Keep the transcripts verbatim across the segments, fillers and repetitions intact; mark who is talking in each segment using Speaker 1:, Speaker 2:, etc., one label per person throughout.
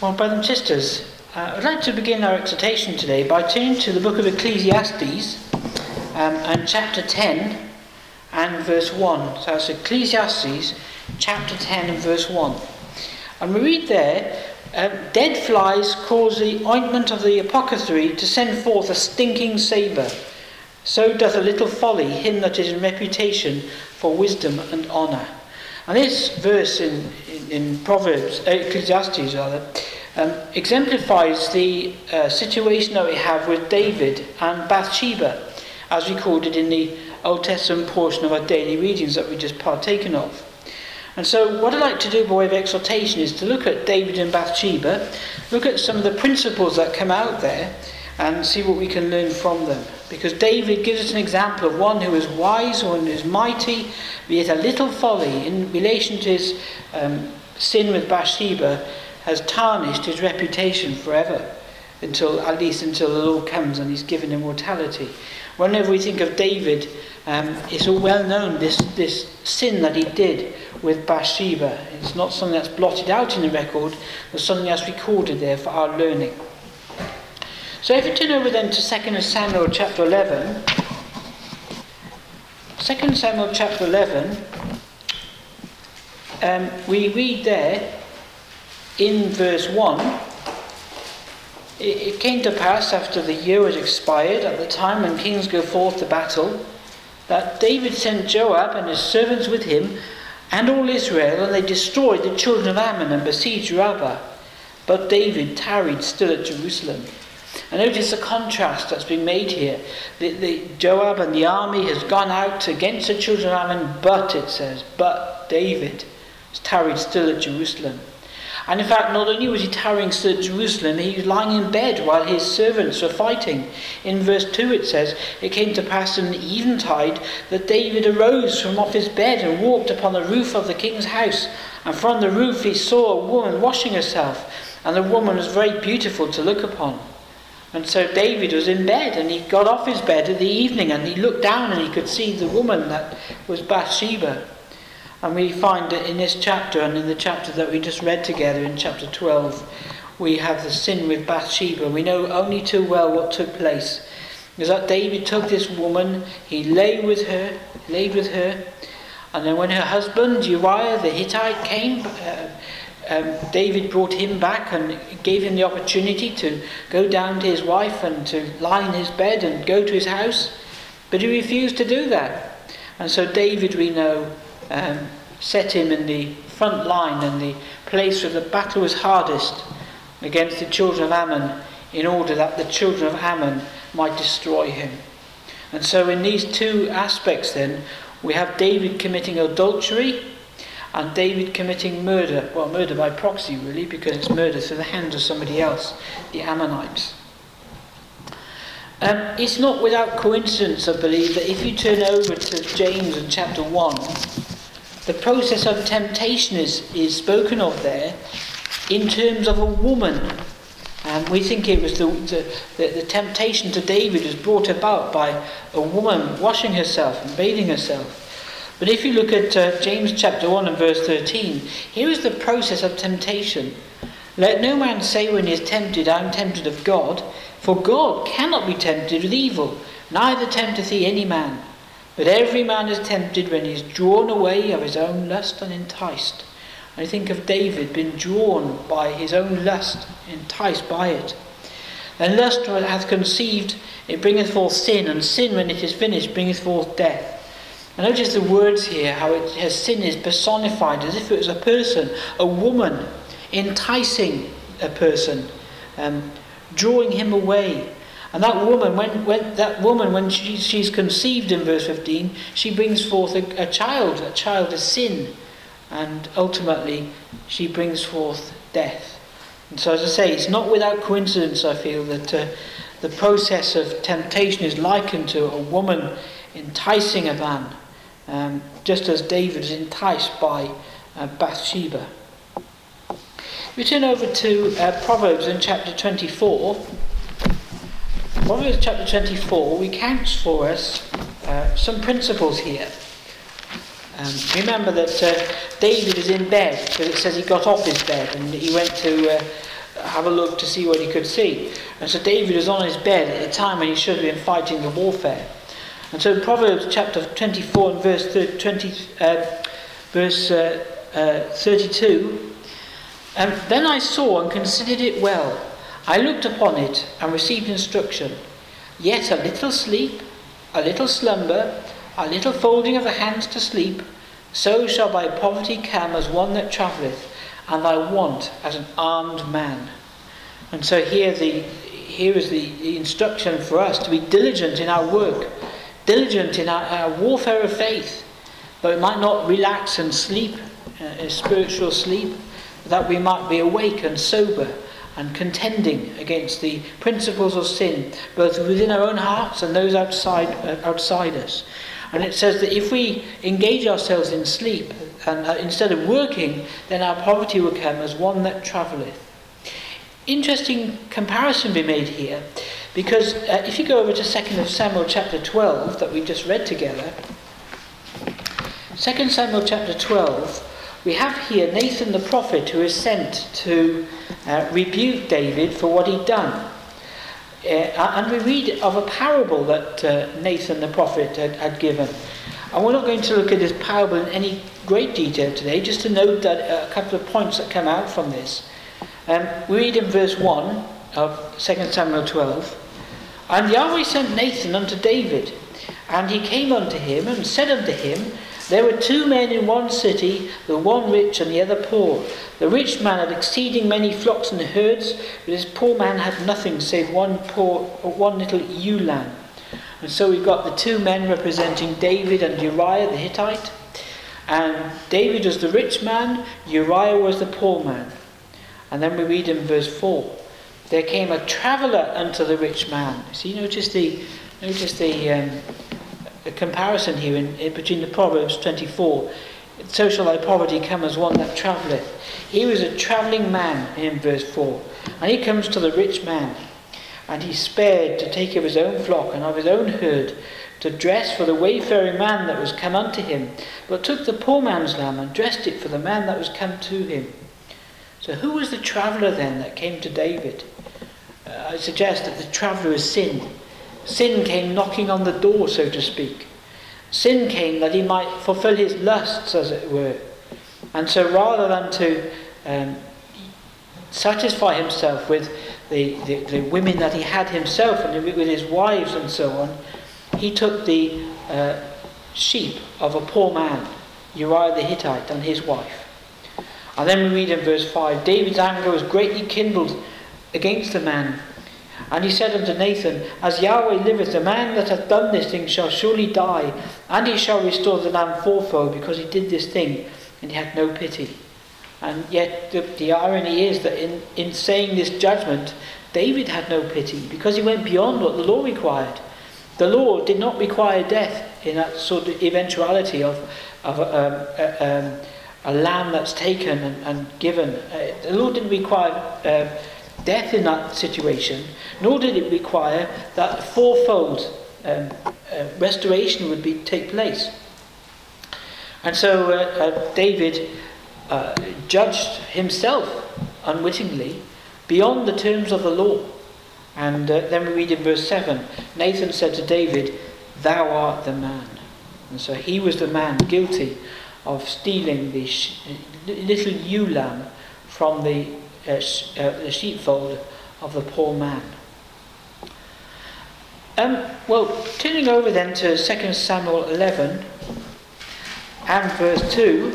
Speaker 1: Well, brothers and sisters, uh, I'd like to begin our exhortation today by turning to the book of Ecclesiastes um, and chapter ten and verse one. So it's Ecclesiastes chapter ten and verse one. And we read there, uh, dead flies cause the ointment of the apothecary to send forth a stinking savour. So doth a little folly him that is in reputation for wisdom and honour. And this verse in, in, in Proverbs, uh, Ecclesiastes rather, um, exemplifies the uh, situation that we have with David and Bathsheba, as recorded in the Old Testament portion of our daily readings that we just partaken of. And so what I'd like to do by way of exhortation is to look at David and Bathsheba, look at some of the principles that come out there, and see what we can learn from them. Because David gives us an example of one who is wise, one who is mighty, be it a little folly in relation to his um, sin with Bathsheba, has tarnished his reputation forever, until at least until the Lord comes and he's given immortality. Whenever we think of David, um, it's all well known, this, this sin that he did with Bathsheba. It's not something that's blotted out in the record, but something that's recorded there for our learning. So if you turn over then to Second Samuel chapter eleven, Second Samuel chapter eleven, um, we read there in verse one, it, it came to pass after the year was expired, at the time when kings go forth to battle, that David sent Joab and his servants with him and all Israel, and they destroyed the children of Ammon and besieged Rabbah. But David tarried still at Jerusalem. And notice the contrast that's been made here. The, the Joab and the army has gone out against the children of Ammon, but it says, but David has tarried still at Jerusalem. And in fact, not only was he tarrying still at Jerusalem, he was lying in bed while his servants were fighting. In verse two it says, it came to pass in the eventide that David arose from off his bed and walked upon the roof of the king's house. And from the roof he saw a woman washing herself, and the woman was very beautiful to look upon. And so David was in bed, and he got off his bed in the evening, and he looked down and he could see the woman that was Bathsheba. And we find that in this chapter, and in the chapter that we just read together in chapter twelve, we have the sin with Bathsheba. We know only too well what took place. Is that David took this woman, he lay with her, laid with her, and then when her husband Uriah the Hittite came, uh, Um, David brought him back and gave him the opportunity to go down to his wife and to lie in his bed and go to his house, but he refused to do that. And so David, we know, um, set him in the front line and the place where the battle was hardest against the children of Ammon, in order that the children of Ammon might destroy him. And so in these two aspects then, we have David committing adultery and David committing murder. Well, murder by proxy really, because it's murder through the hands of somebody else, the Ammonites. Um, it's not without coincidence, I believe, that if you turn over to James in chapter one, the process of temptation is, is spoken of there in terms of a woman. And we think it was the, the, the, the temptation to David was brought about by a woman washing herself and bathing herself. But if you look at uh, James chapter one and verse thirteen, here is the process of temptation. Let no man say when he is tempted, I am tempted of God, for God cannot be tempted with evil, neither tempteth he any man. But every man is tempted when he is drawn away of his own lust and enticed. I think of David being drawn by his own lust, enticed by it. And lust hath conceived, it bringeth forth sin, and sin when it is finished bringeth forth death. And notice the words here, how it has sin is personified as if it was a person, a woman, enticing a person, um, drawing him away. And that woman, when, when that woman, when she, she's conceived in verse fifteen, she brings forth a, a child, a child of sin, and ultimately she brings forth death. And so, as I say, it's not without coincidence, I feel, that uh, the process of temptation is likened to a woman enticing a man, um, just as David is enticed by uh, Bathsheba. We turn over to uh, Proverbs in chapter twenty-four. Proverbs chapter twenty-four recounts for us uh, some principles here. Um, remember that uh, David is in bed, because it says he got off his bed and he went to uh, have a look to see what he could see. And so David was on his bed at the time when he should have been fighting the warfare. And so in Proverbs chapter twenty-four and verse twenty, uh, verse uh, uh, thirty-two, and then I saw and considered it well. I looked upon it and received instruction. Yet a little sleep, a little slumber, a little folding of the hands to sleep, so shall thy poverty come as one that travelleth, and thy want as an armed man. And so here the here is the, the instruction for us to be diligent in our work, diligent in our, our warfare of faith, that we might not relax and sleep, uh, spiritual sleep, that we might be awake and sober and contending against the principles of sin, both within our own hearts and those outside uh, outside us. And it says that if we engage ourselves in sleep and uh, instead of working, then our poverty will come as one that travelleth. Interesting comparison be made here, because uh, if you go over to Second Samuel chapter twelve that we just read together, Second Samuel chapter twelve, we have here Nathan the prophet who is sent to uh, rebuke David for what he'd done. Uh, and we read of a parable that uh, Nathan the prophet had, had given. And we're not going to look at this parable in any great detail today, just to note that uh, a couple of points that come out from this. Um, we read in verse one of Second Samuel twelve, And Yahweh sent Nathan unto David, and he came unto him, and said unto him, There were two men in one city, the one rich and the other poor. The rich man had exceeding many flocks and herds, but his poor man had nothing save one poor, one little ewe lamb. And so we've got the two men representing David and Uriah the Hittite. And David was the rich man, Uriah was the poor man. And then we read in verse four, There came a traveller unto the rich man. See, notice the, notice the, um, the comparison here in, in between the Proverbs twenty-four. So shall thy poverty come as one that travelleth. He was a travelling man in verse four. And he comes to the rich man. And he spared to take of his own flock and of his own herd, to dress for the wayfaring man that was come unto him, but took the poor man's lamb and dressed it for the man that was come to him. So who was the traveller then that came to David? Uh, I suggest that the traveller is sin. Sin came knocking on the door, so to speak. Sin came that he might fulfill his lusts, as it were. And so rather than to um, satisfy himself with the, the, the women that he had himself and with his wives and so on, he took the uh, sheep of a poor man, Uriah the Hittite, and his wife. And then we read in verse five, David's anger was greatly kindled against the man. And he said unto Nathan, As Yahweh liveth, the man that hath done this thing shall surely die, and he shall restore the lamb fourfold, because he did this thing, and he had no pity. And yet the, the irony is that in, in saying this judgment, David had no pity, because he went beyond what the law required. The law did not require death in that sort of eventuality of, of um, um, a lamb that's taken and, and given. Uh, the law didn't require uh, death in that situation, nor did it require that fourfold um, uh, restoration would be take place. And so uh, uh, David uh, judged himself unwittingly beyond the terms of the law. And uh, then we read in verse seven, Nathan said to David, Thou art the man. And so he was the man guilty of stealing the sh- little ewe lamb from the, uh, sh- uh, the sheepfold of the poor man. Um, well, turning over then to Second Samuel eleven and verse two,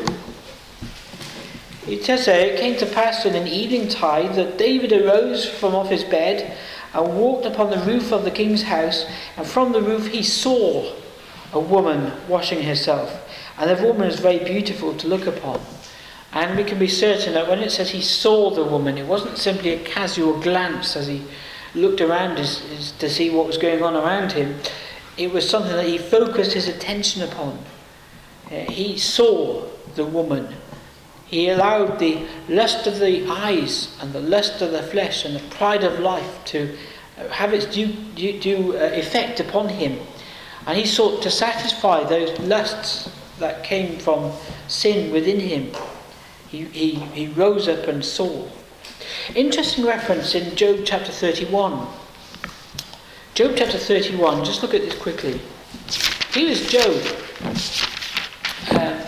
Speaker 1: it says there, It came to pass in an evening tide that David arose from off his bed and walked upon the roof of the king's house, and from the roof he saw a woman washing herself. And the woman is very beautiful to look upon. And we can be certain that when it says he saw the woman, it wasn't simply a casual glance as he looked around his, his, to see what was going on around him. It was something that he focused his attention upon. Uh, he saw the woman. He allowed the lust of the eyes and the lust of the flesh and the pride of life to have its due, due, due uh, effect upon him. And he sought to satisfy those lusts that came from sin within him. He, he, he rose up and saw. Interesting reference in Job chapter thirty-one. Job chapter thirty-one, just look at this quickly. Here is Job. Uh,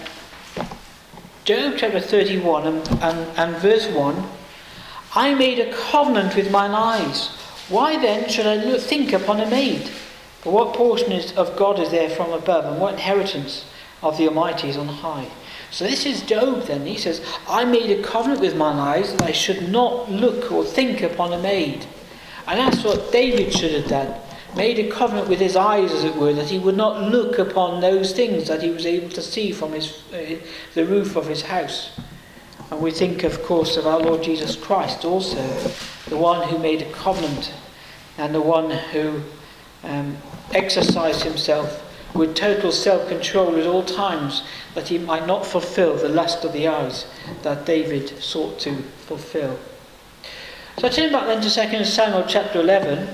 Speaker 1: Job chapter thirty-one and, and, and verse one. I made a covenant with mine eyes. Why then should I look, think upon a maid? But what portion is, of God is there from above, and what inheritance of the Almighty is on high? So this is Job then. He says, I made a covenant with mine eyes that I should not look or think upon a maid. And that's what David should have done. Made a covenant with his eyes, as it were, that he would not look upon those things that he was able to see from his uh, the roof of his house. And we think, of course, of our Lord Jesus Christ also, the one who made a covenant and the one who um, exercised himself with total self-control at all times, that he might not fulfill the lust of the eyes that David sought to fulfill. So I turn back then to Second Samuel chapter eleven.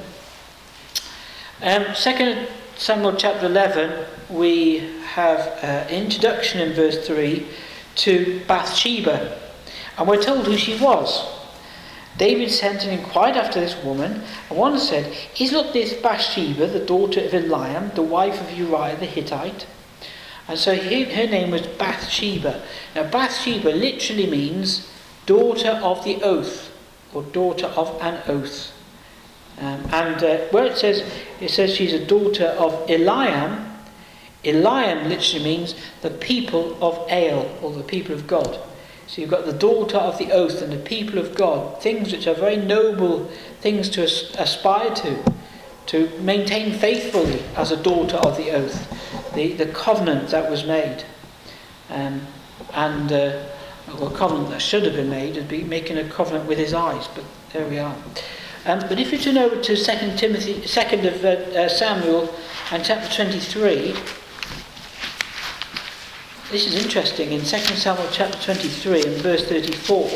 Speaker 1: Um, Second Samuel chapter eleven, we have an introduction in verse three to Bathsheba, and we're told who she was. David sent and inquired after this woman, and one said, Is not this Bathsheba, the daughter of Eliam, the wife of Uriah the Hittite? And so he, her name was Bathsheba. Now Bathsheba literally means daughter of the oath, or daughter of an oath. Um, and uh, where it says, it says she's a daughter of Eliam, Eliam literally means the people of Ale, or the people of God. So you've got the daughter of the oath and the people of God, things which are very noble things to as- aspire to, to maintain faithfully as a daughter of the oath, the, the covenant that was made. Um, and uh, well, a covenant that should have been made would be making a covenant with his eyes, but there we are. Um, but if you turn over to Second Timothy, Second of uh, uh, Samuel, and chapter twenty-three, this is interesting. In Second Samuel chapter twenty-three and verse thirty-four,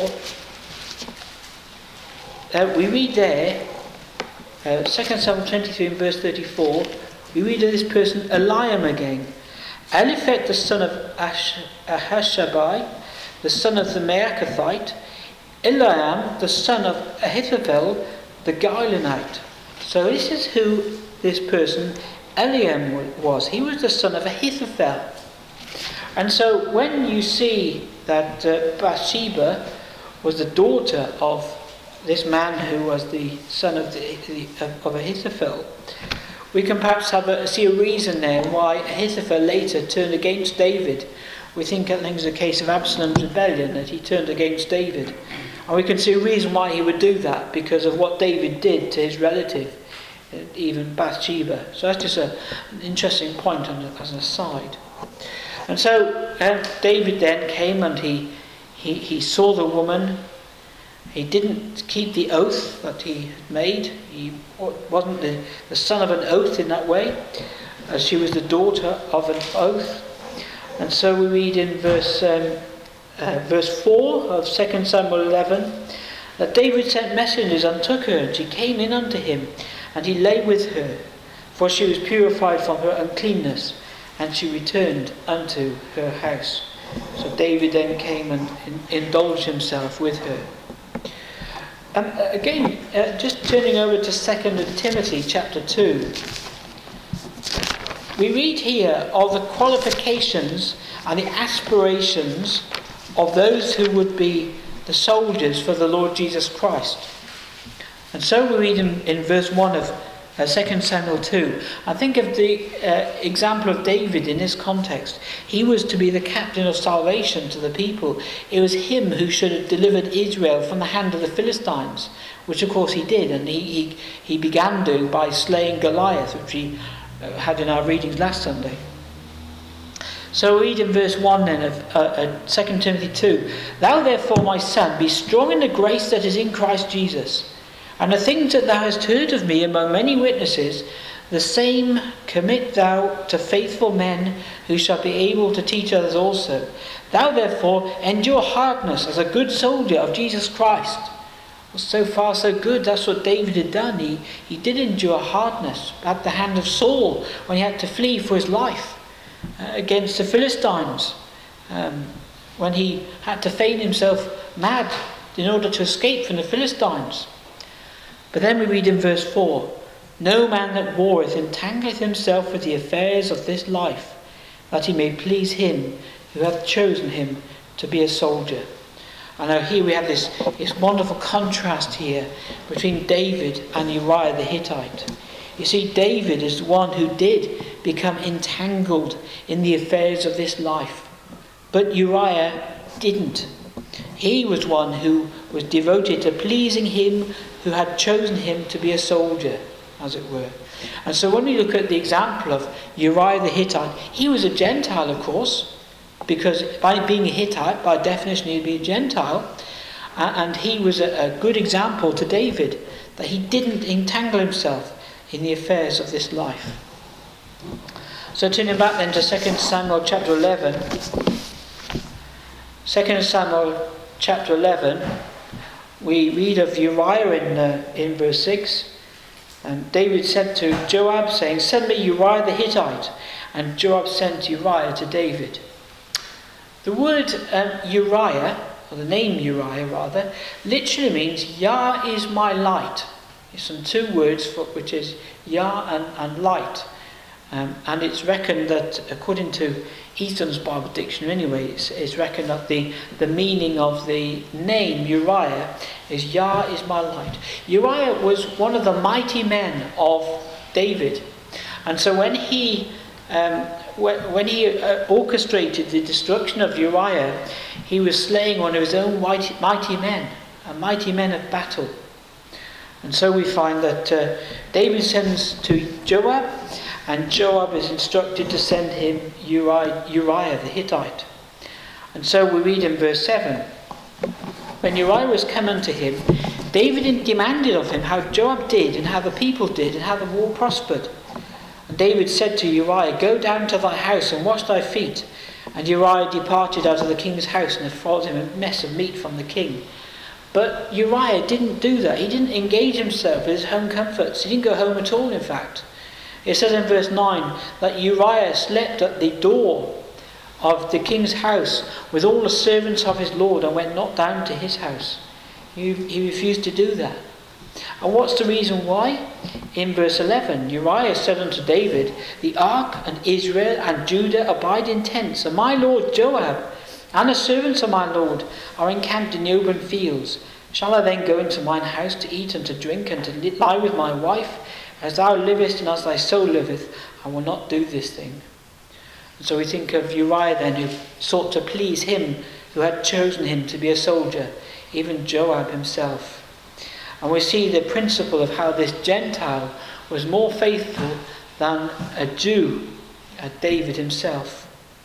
Speaker 1: uh, we read there, uh, Second Samuel twenty-three and verse thirty-four, we read of this person Eliam again. Eliphet the son of Ash- Ahashabai, the son of the Maachathite, Eliam the son of Ahithophel the Gilonite. So this is who this person Eliam was. He was the son of Ahithophel. And so when you see that uh, Bathsheba was the daughter of this man who was the son of, the, the, of Ahithophel, we can perhaps have a, see a reason there why Ahithophel later turned against David. We think it was a case of Absalom's rebellion, that he turned against David. And we can see a reason why he would do that, because of what David did to his relative, even Bathsheba. So that's just a, an interesting point as an aside. And so uh, David then came and he, he, he saw the woman. He didn't keep the oath that he had made. He wasn't the, the son of an oath in that way, as she was the daughter of an oath. And so we read in verse um, uh, verse four of Second Samuel eleven that David sent messengers and took her, and she came in unto him, and he lay with her, for she was purified from her uncleanness, and she returned unto her house. So David then came and in, indulged himself with her. Um, again, uh, just turning over to Second Timothy chapter two. We read here of the qualifications and the aspirations of those who would be the soldiers for the Lord Jesus Christ. And so we read in, in verse one of uh, Second Samuel two. I think of the uh, example of David in this context. He was to be the captain of salvation to the people. It was him who should have delivered Israel from the hand of the Philistines, which of course he did, and he, he, he began doing by slaying Goliath, which he had in our readings last Sunday. So we read in verse one then of uh, uh, Second Timothy two. Thou therefore, my son, be strong in the grace that is in Christ Jesus. And the things that thou hast heard of me among many witnesses, the same commit thou to faithful men who shall be able to teach others also. Thou therefore endure hardness as a good soldier of Jesus Christ. Well, so far so good. That's what David had done. He, he did endure hardness at the hand of Saul when he had to flee for his life uh, against the Philistines. Um, when he had to feign himself mad in order to escape from the Philistines. But then we read in verse four, "No man that warreth entangleth himself with the affairs of this life, that he may please him who hath chosen him to be a soldier." And now here we have this, this wonderful contrast here between David and Uriah the Hittite. You see, David is the one who did become entangled in the affairs of this life, but Uriah didn't. He was one who was devoted to pleasing him who had chosen him to be a soldier, as it were. And so when we look at the example of Uriah the Hittite, he was a Gentile, of course, because by being a Hittite, by definition, he'd be a Gentile. And he was a, a good example to David, that he didn't entangle himself in the affairs of this life. So turning back then to Second Samuel chapter eleven. Second Samuel chapter eleven, we read of Uriah in, uh, in verse six. And David said to Joab, saying, "Send me Uriah the Hittite." And Joab sent Uriah to David. The word um, Uriah, or the name Uriah rather, literally means Yah is my light. It's from two words, for, which is Yah and, and light. Um, and it's reckoned that, according to Easton's Bible Dictionary anyway, it's, it's reckoned that the, the meaning of the name Uriah is Yah is my light. Uriah was one of the mighty men of David. And so when he um, when, when he uh, orchestrated the destruction of Uriah, he was slaying one of his own mighty, mighty men, a mighty men of battle. And so we find that uh, David sends to Joab, and Joab is instructed to send him Uriah, Uriah the Hittite. And so we read in verse seven, "When Uriah was come unto him, David demanded of him how Joab did, and how the people did, and how the war prospered. And David said to Uriah, Go down to thy house and wash thy feet. And Uriah departed out of the king's house, and there followed him a mess of meat from the king." But Uriah didn't do that. He didn't engage himself with his home comforts. He didn't go home at all, in fact. It says in verse nine that Uriah slept at the door of the king's house with all the servants of his lord, and went not down to his house. He, he refused to do that. And what's the reason why? In verse eleven, Uriah said unto David, "The ark and Israel and Judah abide in tents, and my lord Joab and the servants of my lord are encamped in the open fields. Shall I then go into mine house to eat and to drink and to lie with my wife? As thou livest and as thy soul liveth, I will not do this thing." And so we think of Uriah then, who sought to please him who had chosen him to be a soldier, even Joab himself. And we see the principle of how this Gentile was more faithful than a Jew, uh, David himself.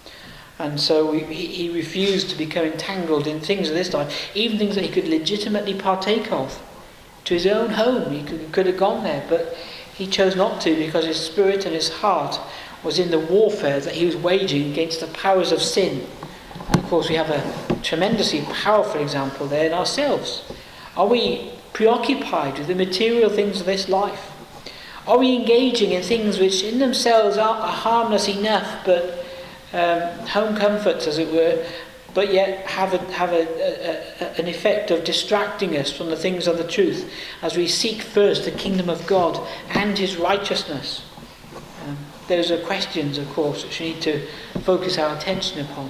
Speaker 1: And so he, he refused to become entangled in things of this life, even things that he could legitimately partake of. To his own home, he could, could have gone there, but he chose not to, because his spirit and his heart was in the warfare that he was waging against the powers of sin. And of course we have a tremendously powerful example there in ourselves. Are we preoccupied with the material things of this life? Are we engaging in things which in themselves are, are harmless enough, but um, home comforts as it were, but yet have, a, have a, a, a, an effect of distracting us from the things of the truth as we seek first the kingdom of God and his righteousness? Um, those are questions, of course, which we need to focus our attention upon.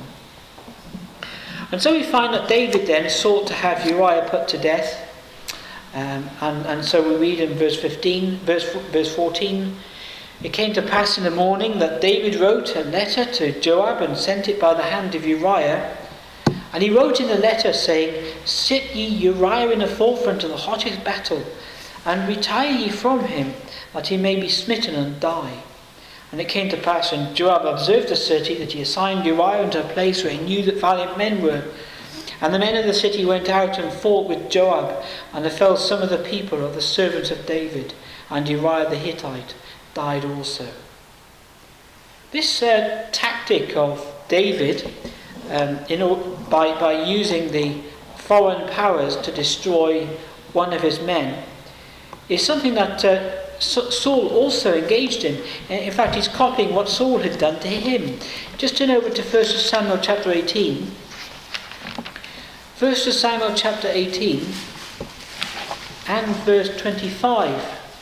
Speaker 1: And so we find that David then sought to have Uriah put to death. Um, and, and so we read in verse fifteen, verse, verse fourteen, "It came to pass in the morning that David wrote a letter to Joab and sent it by the hand of Uriah. And he wrote in the letter, saying, Sit ye Uriah in the forefront of the hottest battle, and retire ye from him, that he may be smitten and die. And it came to pass, when Joab observed the city, that he assigned Uriah unto a place where he knew that valiant men were. And the men of the city went out and fought with Joab, and there fell some of the people of the servants of David, and Uriah the Hittite died also." This uh, tactic of David, um, in all, by, by using the foreign powers to destroy one of his men, is something that uh, Saul also engaged in. In fact, he's copying what Saul had done to him. Just turn over to First Samuel chapter eighteen. First Samuel chapter eighteen and verse twenty-five.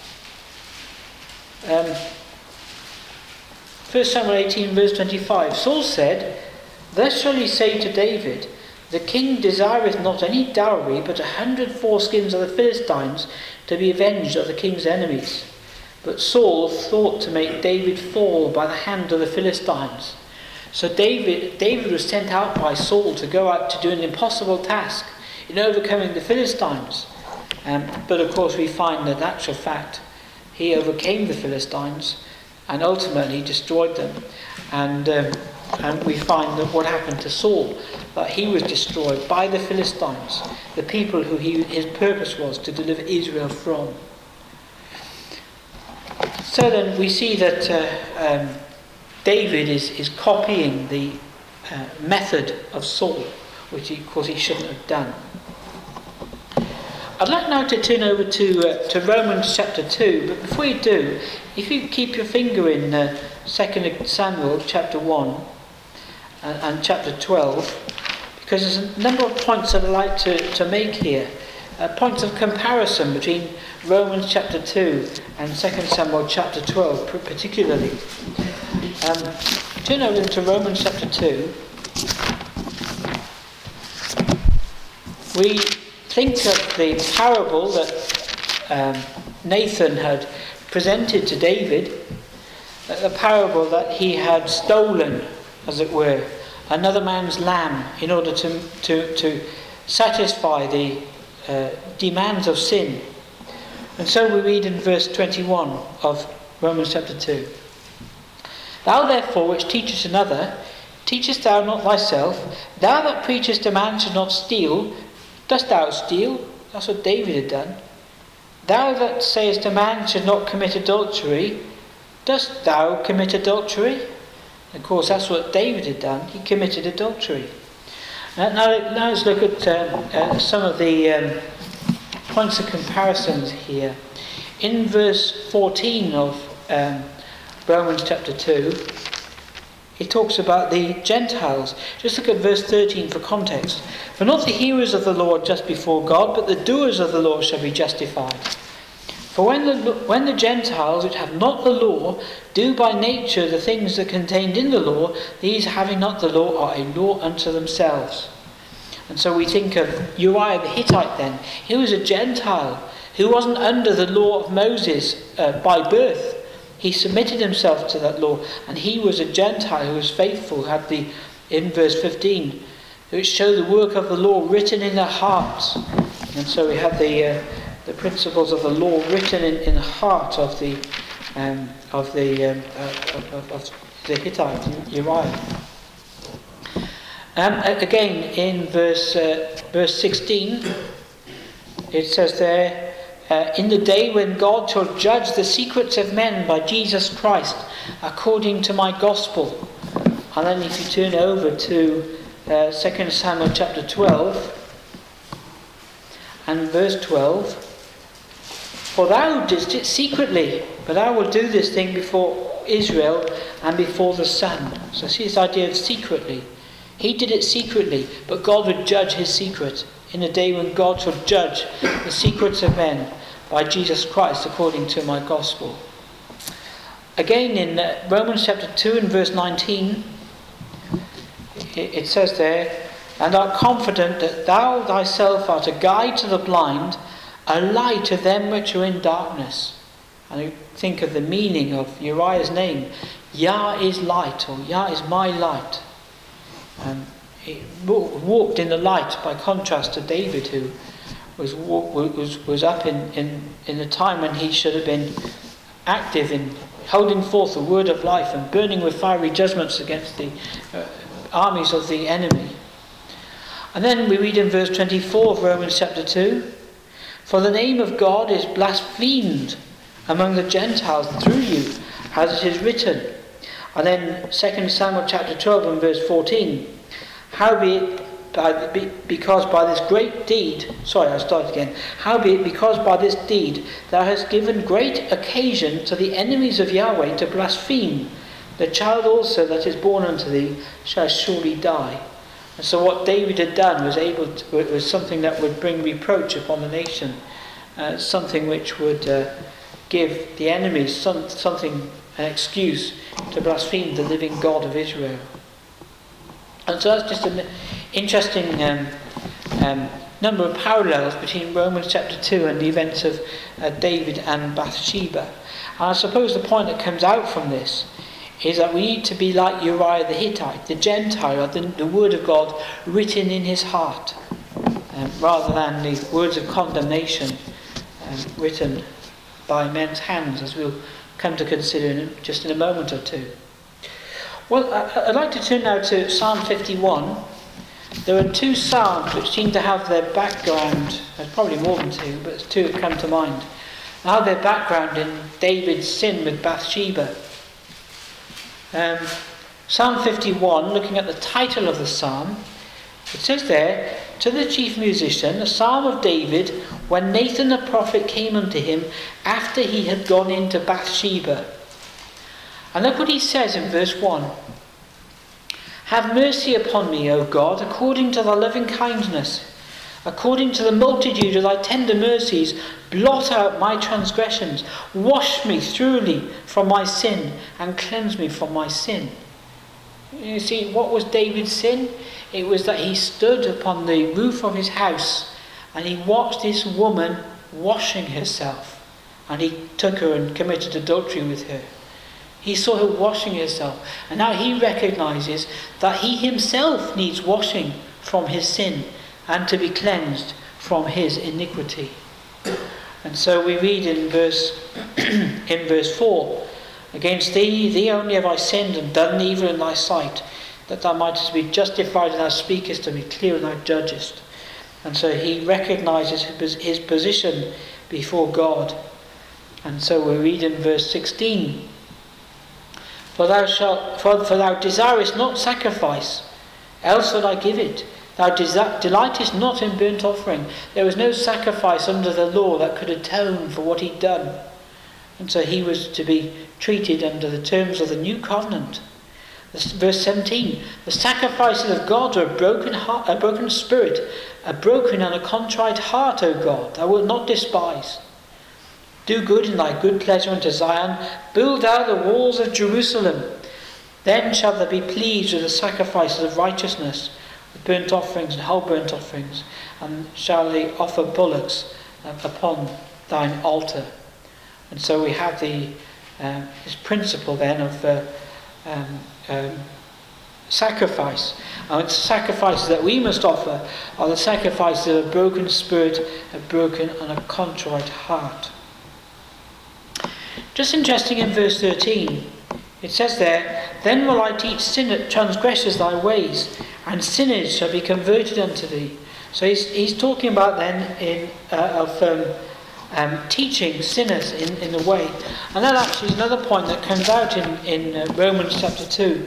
Speaker 1: Um, First Samuel eighteen verse twenty-five. Saul said, "Thus shall ye say to David, the king desireth not any dowry, but a hundred foreskins of the Philistines, to be avenged of the king's enemies." But Saul thought to make David fall by the hand of the Philistines. So David, David was sent out by Saul to go out to do an impossible task in overcoming the Philistines. Um, but of course we find that in actual fact he overcame the Philistines and ultimately destroyed them. And um, and we find that what happened to Saul, that he was destroyed by the Philistines, the people who he, his purpose was to deliver Israel from. So then we see that uh, um, David is, is copying the uh, method of Saul, which he, of course he shouldn't have done. I'd like now to turn over to uh, to Romans chapter two, but before you do, if you keep your finger in uh, Second Samuel chapter one and, and chapter twelve, because there's a number of points that I'd like to, to make here, uh, points of comparison between Romans chapter two and Second Samuel chapter twelve particularly. Um, turn over to Romans chapter two. We think of the parable that um, Nathan had presented to David, the parable that he had stolen, as it were, another man's lamb in order to, to, to satisfy the uh, demands of sin. And so we read in verse twenty-one of Romans chapter two. "Thou therefore which teachest another, teachest thou not thyself? Thou that preachest a man should not steal, dost thou steal?" That's what David had done. "Thou that sayest a man should not commit adultery, dost thou commit adultery?" Of course, that's what David had done. He committed adultery. Now, now, now let's look at um, uh, some of the um, points of comparisons here. In verse fourteen of um, Romans chapter two, it talks about the Gentiles. Just look at verse thirteen for context. "For not the hearers of the law are just before God, but the doers of the law shall be justified. For when the, when the Gentiles, which have not the law, do by nature the things that are contained in the law, these having not the law are a law unto themselves." And so we think of Uriah the Hittite then. He was a Gentile who wasn't under the law of Moses uh, by birth. He submitted himself to that law, and he was a Gentile who was faithful, had the, in verse fifteen, which show the work of the law written in their hearts. And so we have the uh, the principles of the law written in, in the heart of the um, of the um, uh, of, of the Hittite Uriah. Um, again, in verse uh, verse sixteen, it says there, uh, "In the day when God shall judge the secrets of men by Jesus Christ, according to my gospel." And then if you turn over to uh, Second Samuel chapter twelve and verse twelve, "For thou didst it secretly, but I will do this thing before Israel and before the sun." So see this idea of secretly. He did it secretly, but God would judge his secret in a day when God shall judge the secrets of men by Jesus Christ according to my gospel. Again in Romans chapter two and verse nineteen, it says there, "And art confident that thou thyself art a guide to the blind, a light to them which are in darkness." And you think of the meaning of Uriah's name. Yah is light, or Yah is my light. Um, he walked in the light by contrast to David, who was was was up in, in, in a time when he should have been active in holding forth the word of life and burning with fiery judgments against the uh, armies of the enemy. And then we read in verse twenty-four of Romans chapter two, "For the name of God is blasphemed among the Gentiles through you, as it is written." And then Second Samuel chapter twelve and verse fourteen, "Howbeit, by, because by this great deed," sorry, I'll start again. "Howbeit, because by this deed thou hast given great occasion to the enemies of Yahweh to blaspheme, the child also that is born unto thee shall surely die." And so what David had done was able to, it was something that would bring reproach upon the nation, uh, something which would uh, give the enemies some, something, an excuse to blaspheme the living God of Israel. And so that's just an interesting um, um, number of parallels between Romans chapter two and the events of uh, David and Bathsheba. And I suppose the point that comes out from this is that we need to be like Uriah the Hittite, the Gentile, the, the word of God written in his heart, um, rather than the words of condemnation um, written by men's hands, as we'll come to consider in, just in a moment or two. Well, I, I'd like to turn now to Psalm fifty-one. There are two psalms which seem to have their background, there's probably more than two, but two have come to mind, now their background in David's sin with Bathsheba. Um, Psalm fifty-one, looking at the title of the psalm, it says there, to the chief musician, a psalm of David, when Nathan the prophet came unto him after he had gone into Bathsheba. And look what he says in verse one. Have mercy upon me, O God, according to thy loving kindness. According to the multitude of thy tender mercies, blot out my transgressions. Wash me thoroughly from my sin and cleanse me from my sin. You see, what was David's sin? It was that he stood upon the roof of his house and he watched this woman washing herself. And he took her and committed adultery with her. He saw her washing herself. And now he recognizes that he himself needs washing from his sin and to be cleansed from his iniquity. And so we read in verse in verse four, against thee, thee only have I sinned and done evil in thy sight, that thou mightest be justified and thou speakest and be clear and thou judgest. And so he recognizes his position before God. And so we read in verse sixteen, For thou shalt, for, for thou desirest not sacrifice, else would I give it. Thou desi- delightest not in burnt offering. There was no sacrifice under the law that could atone for what he'd done. And so he was to be treated under the terms of the new covenant. Verse seventeen, the sacrifices of God are a broken heart, a broken spirit, a broken and a contrite heart, O God, thou wilt not despise. Do good in thy good pleasure unto Zion. Build thou the walls of Jerusalem. Then shall they be pleased with the sacrifices of righteousness, with burnt offerings and whole burnt offerings, and shall they offer bullocks upon thine altar. And so we have the uh, this principle then of uh, um, um, sacrifice. And the sacrifices that we must offer are the sacrifices of a broken spirit, a broken and a contrite heart. Just interesting in verse thirteen, it says there, Then will I teach sinner, transgressors thy ways, and sinners shall be converted unto thee. So he's, he's talking about then in uh, of um, um, teaching sinners in, in the way. And that actually is another point that comes out in, in uh, Romans chapter two.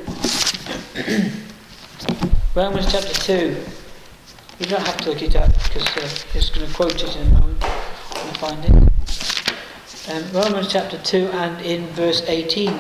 Speaker 1: Romans chapter two. You don't have to look it up because uh, I'm just going to quote it in a moment. You'll find it. Um, Romans chapter two and in verse eighteen.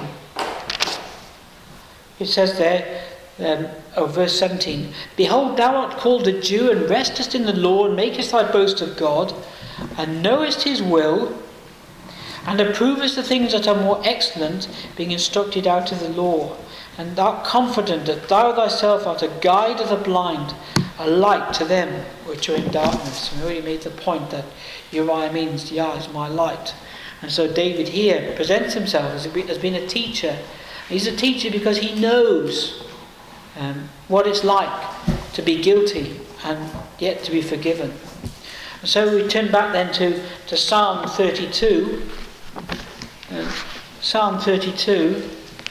Speaker 1: It says there, um, oh, verse seventeen, Behold, thou art called a Jew, and restest in the law, and makest thy boast of God, and knowest his will, and approvest the things that are more excellent, being instructed out of the law, and art confident that thou thyself art a guide of the blind, a light to them which are in darkness. We already made the point that Uriah means, Yah is my light. And so David here presents himself as, a, as being a teacher. He's a teacher because he knows um, what it's like to be guilty and yet to be forgiven. And so we turn back then to, to Psalm thirty-two. Uh, Psalm thirty-two.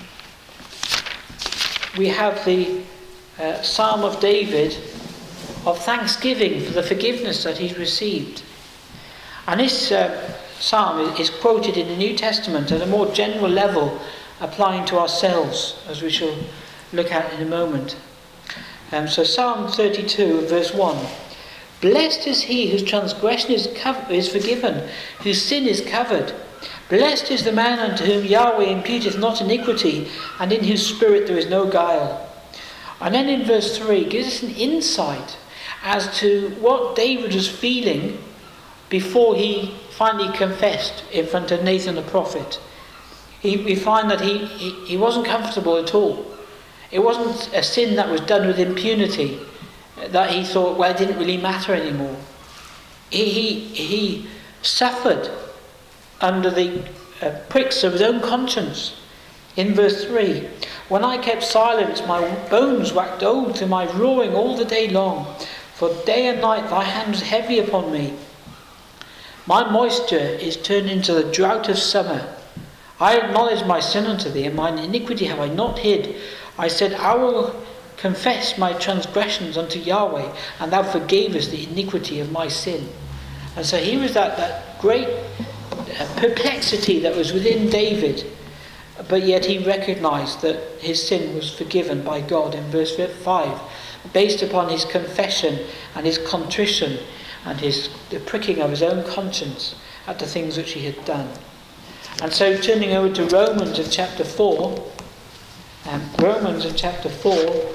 Speaker 1: We have the uh, Psalm of David of thanksgiving for the forgiveness that he's received. And this uh, psalm is quoted in the New Testament at a more general level, applying to ourselves, as we shall look at in a moment. Um, so Psalm thirty-two, verse one. Blessed is he whose transgression is, covered, is forgiven, whose sin is covered. Blessed is the man unto whom Yahweh imputeth not iniquity, and in whose spirit there is no guile. And then in verse three, gives us an insight as to what David was feeling before he finally confessed in front of Nathan the prophet. He, we find that he, he, he wasn't comfortable at all. It wasn't a sin that was done with impunity that he thought, well, it didn't really matter anymore. He, he, he suffered under the uh, pricks of his own conscience. In verse three, when I kept silence, my bones waxed old through my roaring all the day long. For day and night thy hand was heavy upon me. My moisture is turned into the drought of summer. I acknowledge my sin unto thee, and mine iniquity have I not hid. I said, I will confess my transgressions unto Yahweh, and thou forgavest the iniquity of my sin. And so here was that, that great perplexity that was within David, but yet he recognized that his sin was forgiven by God in verse five, based upon his confession and his contrition and his the pricking of his own conscience at the things which he had done. And so turning over to Romans in chapter four, um, Romans in chapter four,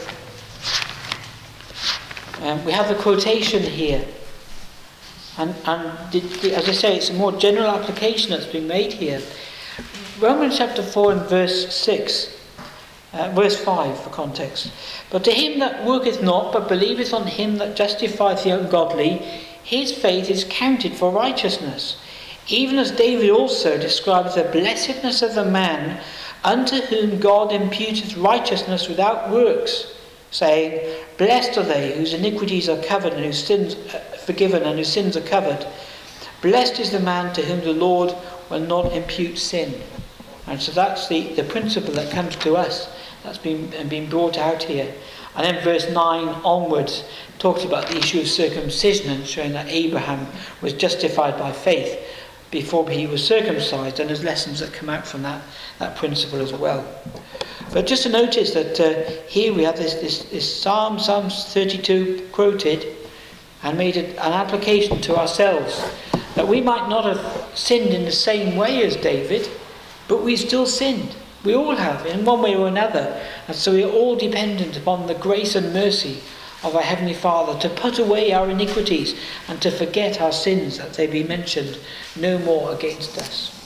Speaker 1: um, we have a quotation here. And, and the, the, as I say, it's a more general application that's been made here. Romans chapter four and verse six, uh, verse five for context. But to him that worketh not, but believeth on him that justifieth the ungodly, his faith is counted for righteousness. Even as David also describes the blessedness of the man unto whom God imputeth righteousness without works, saying, Blessed are they whose iniquities are covered and whose sins are forgiven and whose sins are covered. Blessed is the man to whom the Lord will not impute sin. And so that's the, the principle that comes to us, that's been, been brought out here. And then verse nine onwards talks about the issue of circumcision and showing that Abraham was justified by faith before he was circumcised, and there's lessons that come out from that, that principle as well. But just to notice that uh, here we have this, this, this Psalm, Psalms thirty-two quoted and made it an application to ourselves, that we might not have sinned in the same way as David, but we still sinned. We all have, in one way or another. And so we are all dependent upon the grace and mercy of our Heavenly Father to put away our iniquities and to forget our sins, that they be mentioned no more against us.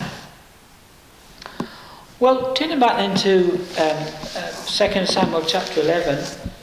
Speaker 1: Well, turning back then to um, uh, Second Samuel chapter eleven.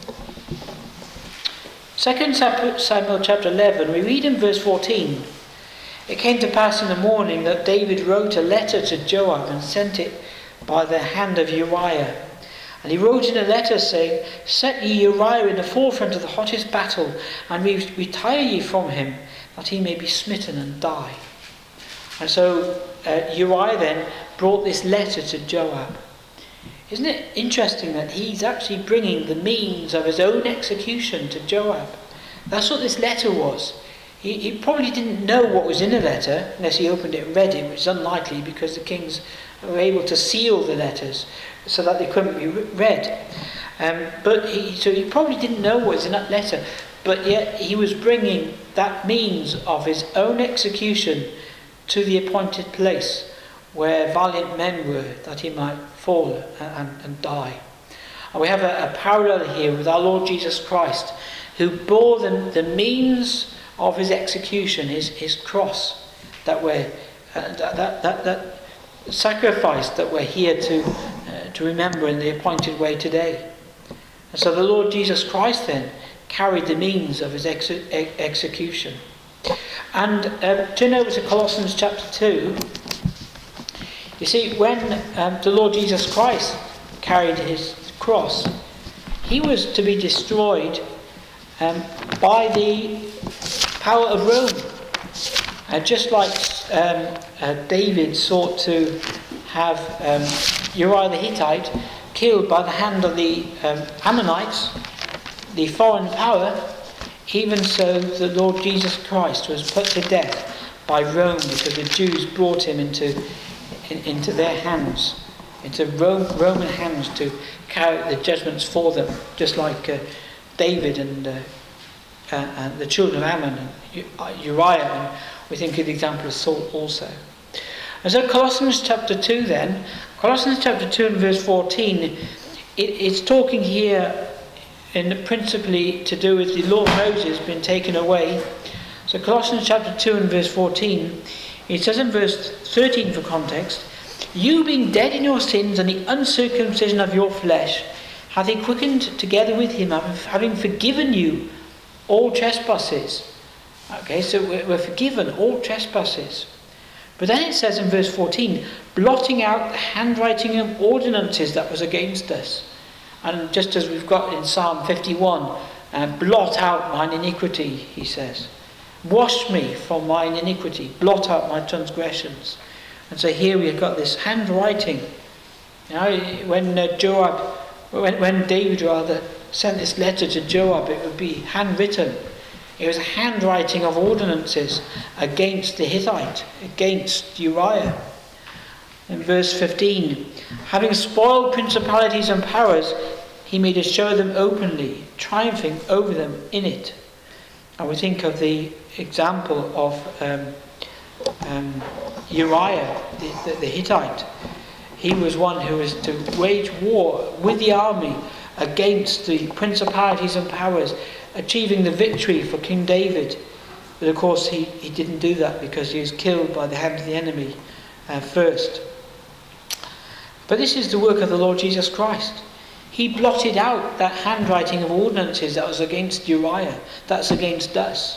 Speaker 1: Second Samuel chapter eleven, we read in verse fourteen. It came to pass in the morning that David wrote a letter to Joab and sent it by the hand of Uriah. And he wrote in a letter saying, Set ye Uriah in the forefront of the hottest battle, and retire ye from him, that he may be smitten and die. And so uh, Uriah then brought this letter to Joab. Isn't it interesting that he's actually bringing the means of his own execution to Joab? That's what this letter was. He, he probably didn't know what was in the letter unless he opened it and read it, which is unlikely because the kings were able to seal the letters so that they couldn't be read. Um, but he, so he probably didn't know what was in that letter, but yet he was bringing that means of his own execution to the appointed place where valiant men were, that he might fall and, and, and die. And we have a, a parallel here with our Lord Jesus Christ, who bore the, the means of his execution, his, his cross, that we're uh, that, that, that, that sacrifice that we're here to uh, to remember in the appointed way today. And so the Lord Jesus Christ then carried the means of his ex- ex- execution. And uh, turn over to Colossians chapter two. You see, when um, the Lord Jesus Christ carried his cross, he was to be destroyed um, by the power of Rome. Uh, just like um, uh, David sought to have um, Uriah the Hittite killed by the hand of the um, Ammonites, the foreign power, even so the Lord Jesus Christ was put to death by Rome because the Jews brought him into in, into their hands, into Rome, Roman hands to carry out the judgments for them, just like uh, David and uh, uh, and the children of Ammon and Uriah, and we think of the example of Saul also. And so Colossians chapter two then, Colossians chapter two and verse fourteen, it, it's talking here in principally to do with the law of Moses being taken away. So Colossians chapter two and verse fourteen, it says in verse thirteen for context, "You being dead in your sins and the uncircumcision of your flesh, hath he quickened together with him, having forgiven you all trespasses." Okay, so we're forgiven all trespasses. But then it says in verse fourteen, "blotting out the handwriting of ordinances that was against us." And just as we've got in Psalm fifty-one, uh, "blot out mine iniquity," he says. "Wash me from mine iniquity, blot out my transgressions." And so here we've got this handwriting. You know, when uh, Joab, when, when David rather sent this letter to Joab, it would be handwritten. It was a handwriting of ordinances against the Hittite, against Uriah. In verse fifteen, "having spoiled principalities and powers, he made us show them openly, triumphing over them in it." And we think of the example of um, um, Uriah, the, the, the Hittite. He was one who was to wage war with the army against the principalities and powers, achieving the victory for King David. But of course he, he didn't do that because he was killed by the hand of the enemy uh, first. But this is the work of the Lord Jesus Christ. He blotted out that handwriting of ordinances that was against Uriah, that's against us.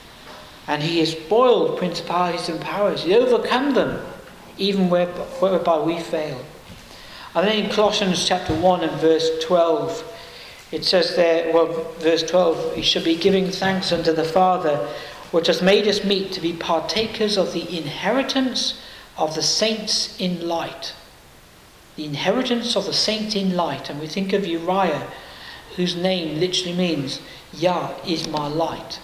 Speaker 1: And he has spoiled principalities and powers. He overcome them, even whereby we fail. And then in Colossians chapter one and verse twelve, it says there, well, verse twelve, "He should be giving thanks unto the Father, which has made us meet to be partakers of the inheritance of the saints in light." The inheritance of the saints in light. And we think of Uriah, whose name literally means, "Yah is my light."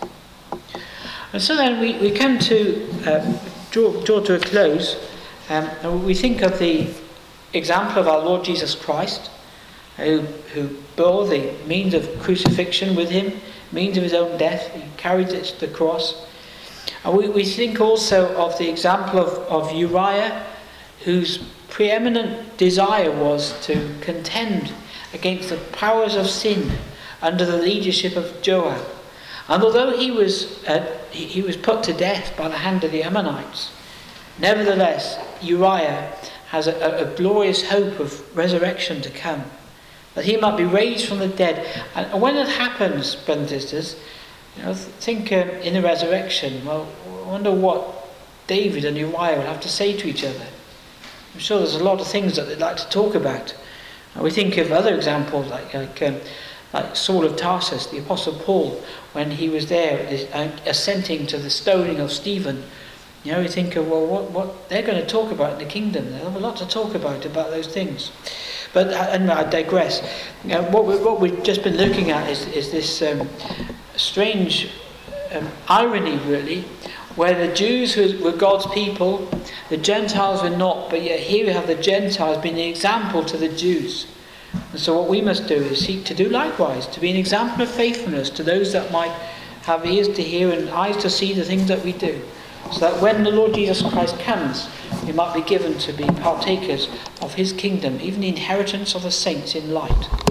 Speaker 1: And so then we, we come to uh, draw, draw to a close. Um, and we think of the example of our Lord Jesus Christ, who, who bore the means of crucifixion with him, means of his own death. He carried it to the cross. And we, we think also of the example of, of Uriah, whose preeminent desire was to contend against the powers of sin under the leadership of Joab. And although he was uh, he, he was put to death by the hand of the Ammonites, nevertheless Uriah has a, a, a glorious hope of resurrection to come, that he might be raised from the dead. And when that happens, brothers and sisters, you know, think um, in the resurrection, well, I wonder what David and Uriah will have to say to each other. I'm sure there's a lot of things that they'd like to talk about. And we think of other examples like like, um, like Saul of Tarsus, the Apostle Paul, when he was there uh, assenting to the stoning of Stephen. You know, we think of, well, what, what they're going to talk about in the kingdom. They'll have a lot to talk about, about those things. But and I digress. You know, what, we, what we've just been looking at is, is this um, strange um, irony, really, where the Jews were God's people, the Gentiles were not, but yet here we have the Gentiles being an example to the Jews. And so what we must do is seek to do likewise, to be an example of faithfulness to those that might have ears to hear and eyes to see the things that we do, so that when the Lord Jesus Christ comes, we might be given to be partakers of his kingdom, even the inheritance of the saints in light.